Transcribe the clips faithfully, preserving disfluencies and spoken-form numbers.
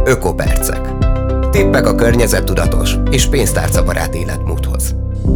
Ökopercek. Tippek a környezettudatos és pénztárcabarát életmódhoz.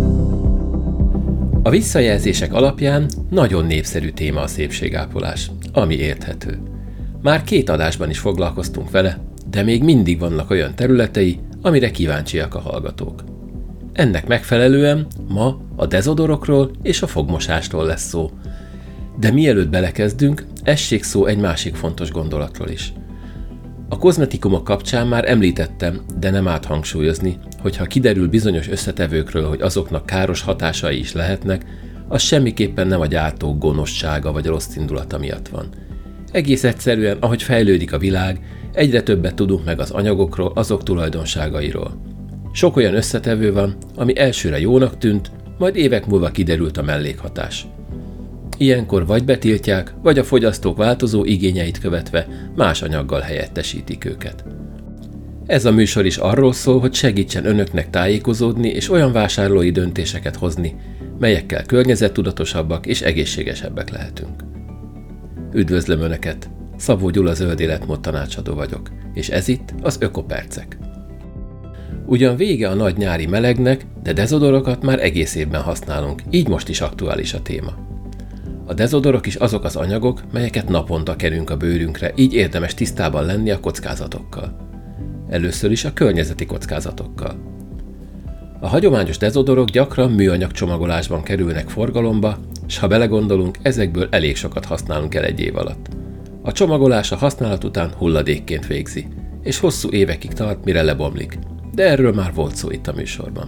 A visszajelzések alapján nagyon népszerű téma a szépségápolás, ami érthető. Már két adásban is foglalkoztunk vele, de még mindig vannak olyan területei, amire kíváncsiak a hallgatók. Ennek megfelelően ma a dezodorokról és a fogmosásról lesz szó. De mielőtt belekezdünk, essék szó egy másik fontos gondolatról is. A kozmetikumok kapcsán már említettem, de nem árt hangsúlyozni, hogy ha kiderül bizonyos összetevőkről, hogy azoknak káros hatásai is lehetnek, az semmiképpen nem a gyártók gonoszsága vagy rossz indulata miatt van. Egész egyszerűen, ahogy fejlődik a világ, egyre többet tudunk meg az anyagokról, azok tulajdonságairól. Sok olyan összetevő van, ami elsőre jónak tűnt, majd évek múlva kiderült a mellékhatás. Ilyenkor vagy betiltják, vagy a fogyasztók változó igényeit követve más anyaggal helyettesítik őket. Ez a műsor is arról szól, hogy segítsen önöknek tájékozódni és olyan vásárlói döntéseket hozni, melyekkel környezettudatosabbak és egészségesebbek lehetünk. Üdvözlöm Önöket! Szabó Gyula zöld életmód tanácsadó vagyok, és ez itt az Ökopercek. Ugyan vége a nagy nyári melegnek, de dezodorokat már egész évben használunk, így most is aktuális a téma. A dezodorok is azok az anyagok, melyeket naponta kerünk a bőrünkre, így érdemes tisztában lenni a kockázatokkal. Először is a környezeti kockázatokkal. A hagyományos dezodorok gyakran műanyag csomagolásban kerülnek forgalomba, s ha belegondolunk, ezekből elég sokat használunk el egy év alatt. A csomagolás a használat után hulladékként végzi, és hosszú évekig tart, mire lebomlik, de erről már volt szó itt a műsorban.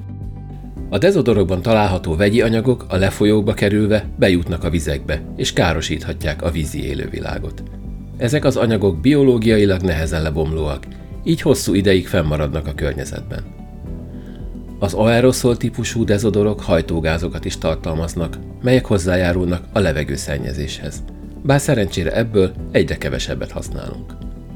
A dezodorokban található vegyi anyagok a lefolyókba kerülve bejutnak a vizekbe, és károsíthatják a vízi élővilágot. Ezek az anyagok biológiailag nehezen lebomlóak, így hosszú ideig fennmaradnak a környezetben. Az aeroszol típusú dezodorok hajtógázokat is tartalmaznak, melyek hozzájárulnak a levegőszennyezéshez, bár szerencsére ebből egyre kevesebbet használunk.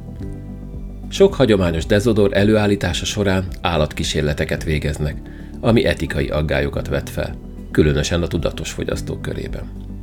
Sok hagyományos dezodor előállítása során állatkísérleteket végeznek, ami etikai aggályokat vet fel, különösen a tudatos fogyasztók körében.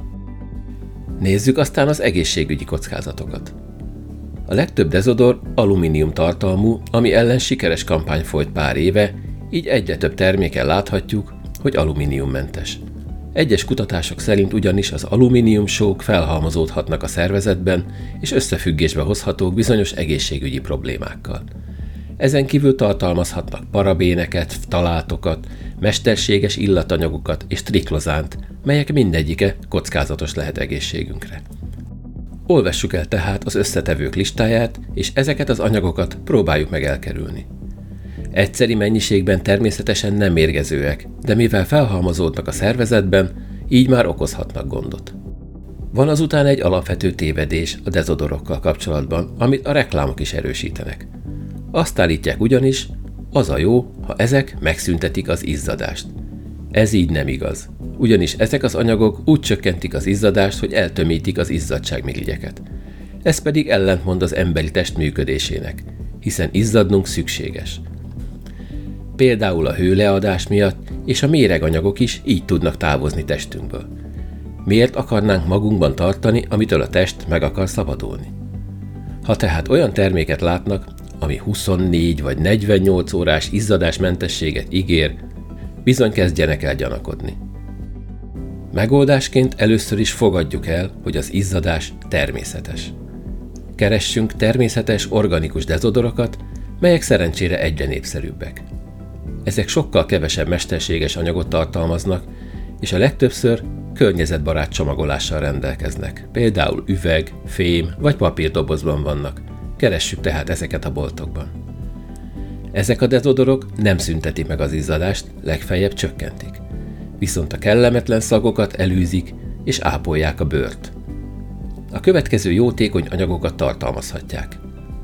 Nézzük aztán az egészségügyi kockázatokat. A legtöbb dezodor alumínium tartalmú, ami ellen sikeres kampány folyt pár éve, így egyre több terméken láthatjuk, hogy alumíniummentes. Egyes kutatások szerint ugyanis az alumíniumsók felhalmozódhatnak a szervezetben, és összefüggésbe hozhatók bizonyos egészségügyi problémákkal. Ezen kívül tartalmazhatnak parabéneket, talátokat, mesterséges illatanyagokat és triklozánt, melyek mindegyike kockázatos lehet egészségünkre. Olvassuk el tehát az összetevők listáját, és ezeket az anyagokat próbáljuk meg elkerülni. Egyszeri mennyiségben természetesen nem mérgezőek, de mivel felhalmozódnak a szervezetben, így már okozhatnak gondot. Van azután egy alapvető tévedés a dezodorokkal kapcsolatban, amit a reklámok is erősítenek. Azt állítják ugyanis, az a jó, ha ezek megszüntetik az izzadást. Ez így nem igaz, ugyanis ezek az anyagok úgy csökkentik az izzadást, hogy eltömítik az izzadságmirigyeket. Ez pedig ellentmond az emberi test működésének, hiszen izzadnunk szükséges. Például a hőleadás miatt és a méreganyagok is így tudnak távozni testünkből. Miért akarnánk magunkban tartani, amitől a test meg akar szabadulni? Ha tehát olyan terméket látnak, ami huszonnégy vagy negyvennyolc órás izzadásmentességet ígér, bizony kezdjenek el gyanakodni. Megoldásként először is fogadjuk el, hogy az izzadás természetes. Keressünk természetes, organikus dezodorokat, melyek szerencsére egyre népszerűbbek. Ezek sokkal kevesebb mesterséges anyagot tartalmaznak, és a legtöbbször környezetbarát csomagolással rendelkeznek, például üveg, fém vagy papírdobozban vannak. Keressük tehát ezeket a boltokban. Ezek a dezodorok nem szüntetik meg az izzadást, legfeljebb csökkentik. Viszont a kellemetlen szagokat elűzik és ápolják a bőrt. A következő jótékony anyagokat tartalmazhatják.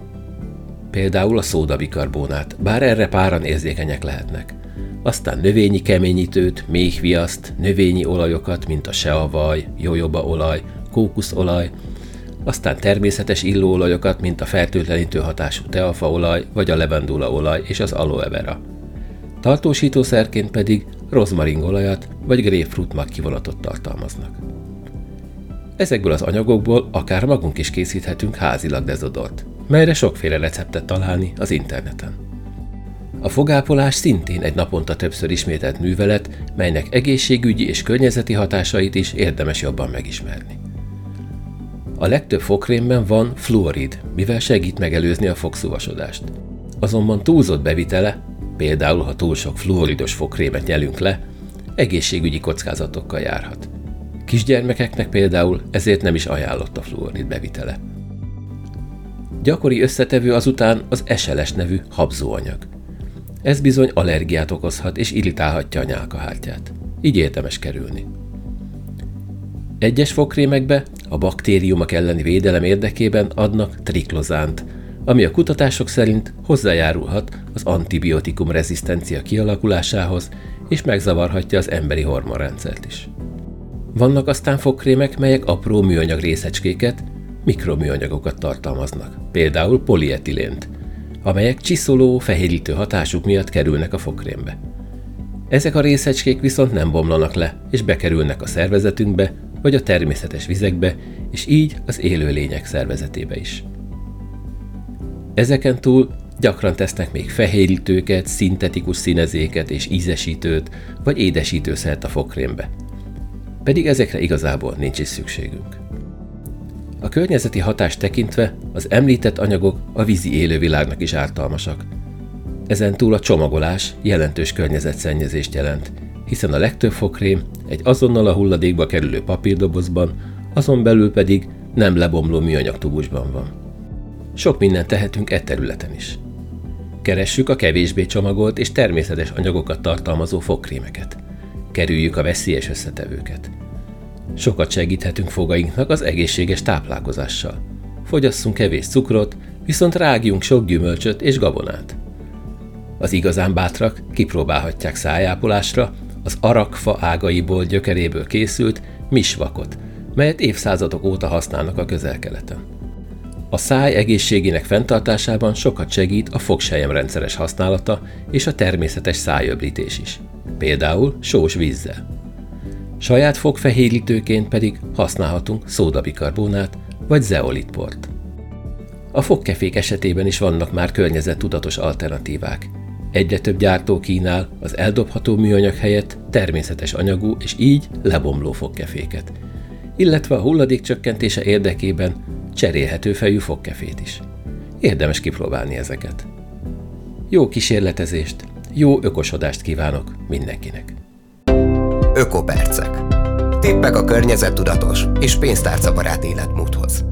Például a szódabikarbonát, bár erre páran érzékenyek lehetnek. Aztán növényi keményítőt, méhviaszt, növényi olajokat, mint a seavaj, jojobaolaj, kókuszolaj, aztán természetes illóolajokat, mint a fertőtlenítő hatású teafaolaj, vagy a levendulaolaj és az aloe vera. Tartósítószerként pedig rozmaringolajat vagy grapefruit magkivonatot tartalmaznak. Ezekből az anyagokból akár magunk is készíthetünk házilag dezodort, melyre sokféle receptet találni az interneten. A fogápolás szintén egy naponta többször ismételt művelet, melynek egészségügyi és környezeti hatásait is érdemes jobban megismerni. A legtöbb fogkrémben van fluorid, mivel segít megelőzni a fogszúvasodást. Azonban túlzott bevitele, például ha túl sok fluoridos fogkrémet nyelünk le, egészségügyi kockázatokkal járhat. Kisgyermekeknek például ezért nem is ajánlott a fluorid bevitele. Gyakori összetevő azután az es el es nevű habzóanyag. Ez bizony allergiát okozhat és irritálhatja a nyálkahártyát. Így érdemes kerülni. Egyes fogkrémekbe a baktériumok elleni védelem érdekében adnak triklozánt, ami a kutatások szerint hozzájárulhat az antibiotikum rezisztencia kialakulásához, és megzavarhatja az emberi hormonrendszert is. Vannak aztán fogkrémek, melyek apró műanyag részecskéket, mikroműanyagokat tartalmaznak, például polietilént, amelyek csiszoló, fehérítő hatásuk miatt kerülnek a fogkrémbe. Ezek a részecskék viszont nem bomlanak le, és bekerülnek a szervezetünkbe, vagy a természetes vizekbe, és így az élőlények szervezetébe is. Ezeken túl gyakran tesznek még fehérítőket, szintetikus színezéket és ízesítőt, vagy édesítőszert a fogkrémbe. Pedig ezekre igazából nincs is szükségünk. A környezeti hatást tekintve az említett anyagok a vízi élővilágnak is ártalmasak. Ezen túl a csomagolás jelentős környezetszennyezést jelent, hiszen a legtöbb fogkrém egy azonnal a hulladékba kerülő papírdobozban, azon belül pedig nem lebomló műanyag tubusban van. Sok mindent tehetünk e területen is. Keressük a kevésbé csomagolt és természetes anyagokat tartalmazó fogkrémeket. Kerüljük a veszélyes összetevőket. Sokat segíthetünk fogainknak az egészséges táplálkozással. Fogyasszunk kevés cukrot, viszont rágjunk sok gyümölcsöt és gabonát. Az igazán bátrak kipróbálhatják szájápolásra az arakfa ágaiból, gyökeréből készült misvakot, melyet évszázadok óta használnak a Közel-Keleten. A száj egészségének fenntartásában sokat segít a fogselyem rendszeres használata és a természetes szájöblítés is, például sós vízzel. Saját fogfehérítőként pedig használhatunk szódabikarbonát vagy zeolitport. A fogkefék esetében is vannak már környezettudatos alternatívák. Egyre több gyártó kínál az eldobható műanyag helyett természetes anyagú és így lebomló fogkeféket, illetve a hulladék csökkentése érdekében cserélhető fejű fogkefét is. Érdemes kipróbálni ezeket. Jó kísérletezést, jó ökosodást kívánok mindenkinek! Ökopercek. Tippek a környezettudatos és pénztárcabarát életmódhoz.